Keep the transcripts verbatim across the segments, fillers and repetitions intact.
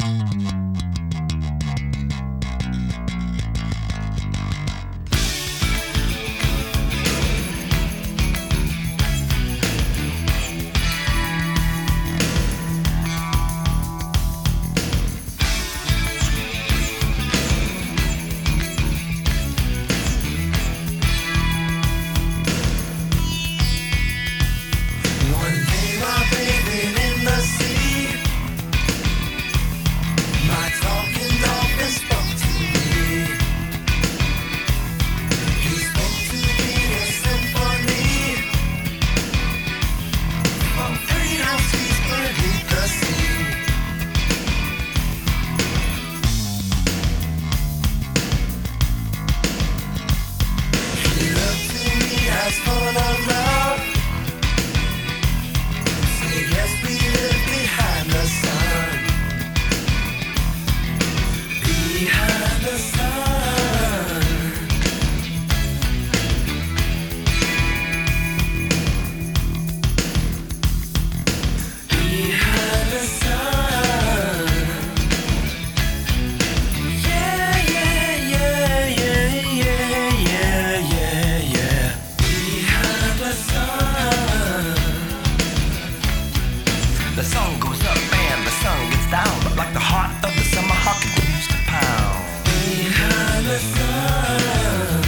The sun goes up and the sun gets down, but like the heart of the summer hawk continues to pound. Behind the sun.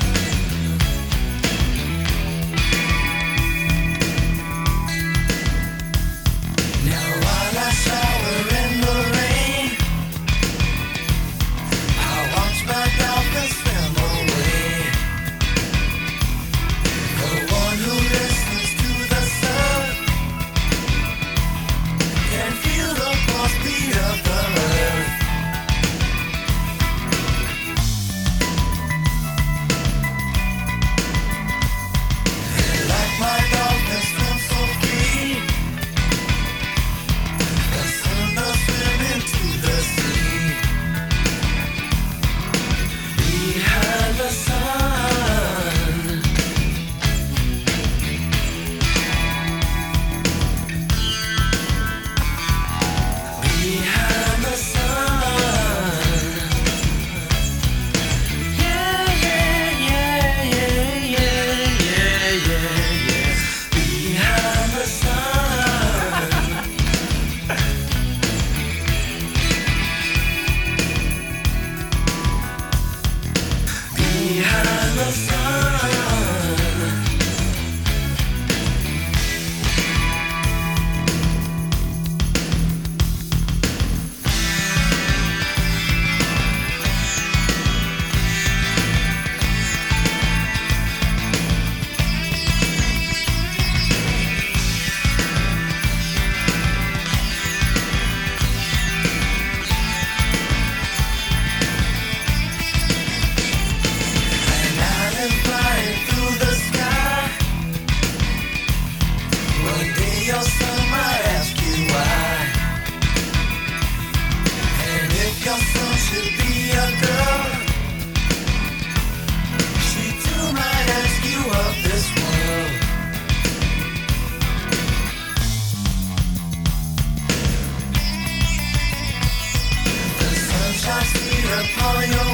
Now while I shower in the rain, I watch my dolphins swim away. The one who listens to the sun can feel the pulse beat of the earth. And like my dolphins swim so free, the sun does swim into the sea. Behind the sun. Behind the sun. Yeah, yeah, yeah, yeah, yeah, yeah, yeah, yeah. Behind the sun. Behind the sun. An island flying through the sky. One day your son might ask you why. And if your son should be a girl, she too might ask you of this world. The sun shines sweet upon your